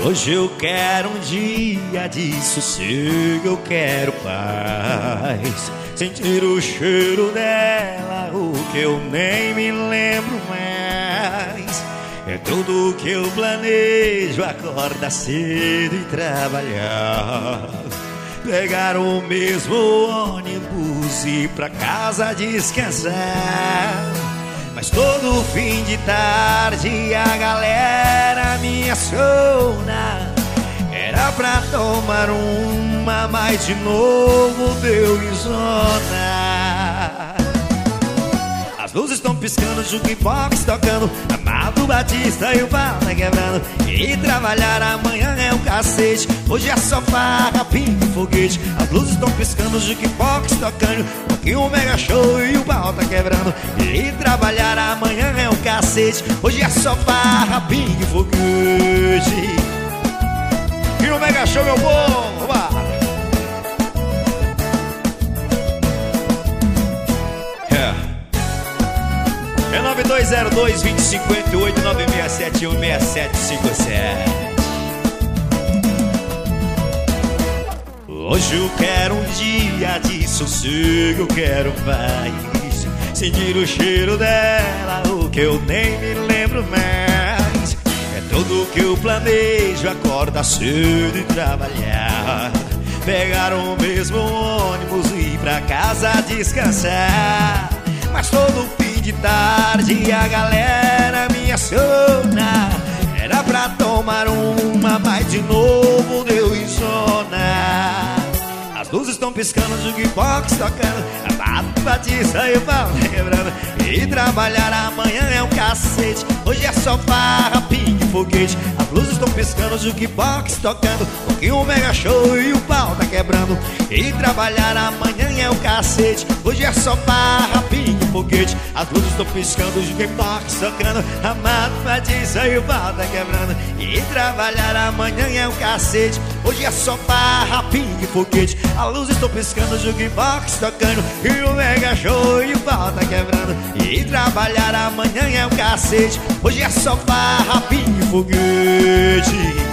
Hoje eu quero um dia de sossego, eu quero paz, sentir o cheiro dela, o que eu nem me lembro mais. É tudo que eu planejo, acordar cedo e trabalhar, pegar o mesmo ônibus e ir pra casa descansar. Mas todo fim de tarde a galera me aciona, era pra tomar uma, mas de novo deu em zona. As luzes estão piscando, jukebox tocando, Amado Batista e o pau tá quebrando. E trabalhar amanhã é um cacete, hoje é só farra, pinga e foguete. As luzes estão piscando, jukebox tocando, aqui um mega show e o pau tá quebrando. E trabalhar amanhã é um cacete, hoje é só farra, pinga e foguete. E um mega show, meu povo, vá! É 9202-2058, 9671-6757. Hoje eu quero um dia de sossego, eu quero paz, sentir o cheiro dela, o que eu nem me lembro mais. É tudo que eu planejo, acordar cedo e trabalhar, pegar o mesmo ônibus e ir pra casa descansar. Mas todo fim de tarde a galera me aciona, era pra tomar uma, mas de novo deu em zona. As luzes estão piscando, jukebox tocando, Amado Batista e o pau tá quebrando. E trabalhar amanhã é um cacete, hoje é só farra, pinga e foguete. As luzes estão piscando, jukebox tocando, aqui um mega show e o pau tá quebrando. E trabalhar amanhã é um cacete, hoje é só farra, pinga e foguete. As luzes estão piscando, jukebox tocando, Amado Batista e o pau tá quebrando. E trabalhar amanhã é um cacete, hoje é só farra, pinga e foguete. As luzes estão piscando, jukebox tocando, e o mega show e o pau tá quebrando. E trabalhar amanhã é um cacete, hoje é só farra, pinga e foguete.